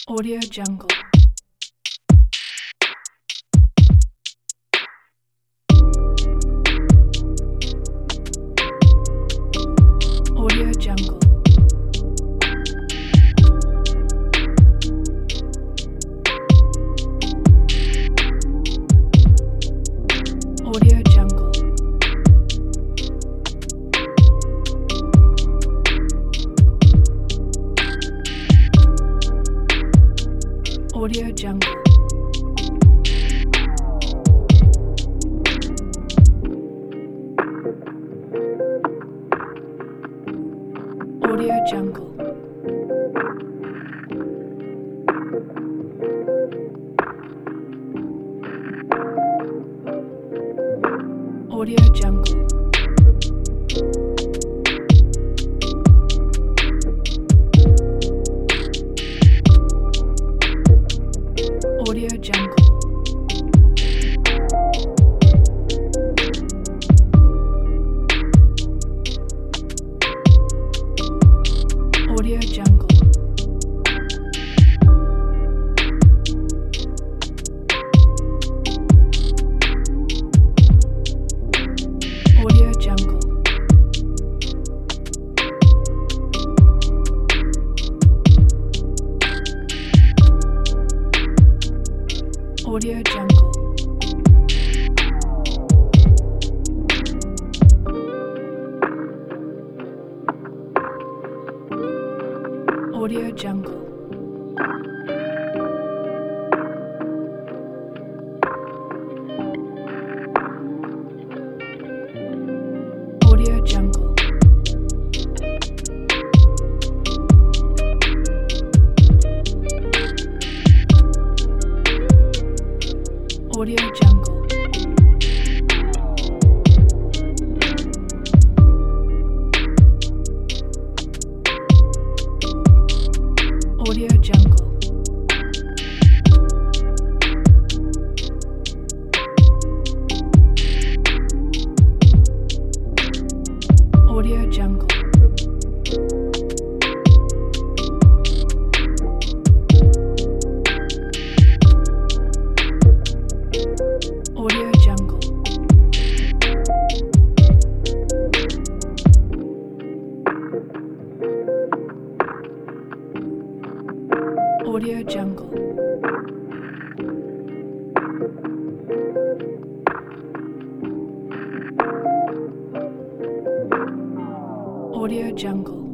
Audio Jungle. Audio Jungle. Audio Jungle. Audio Jungle. Audio Jungle. Audio Jungle. Audio Jungle. Audio Jungle. Audio Jungle. Audio Jungle. Audio Jungle. Audio Jungle. Audio Jungle. Audio Jungle. Audio Jungle. Audio Jungle. Audio Jungle. Audio Jungle.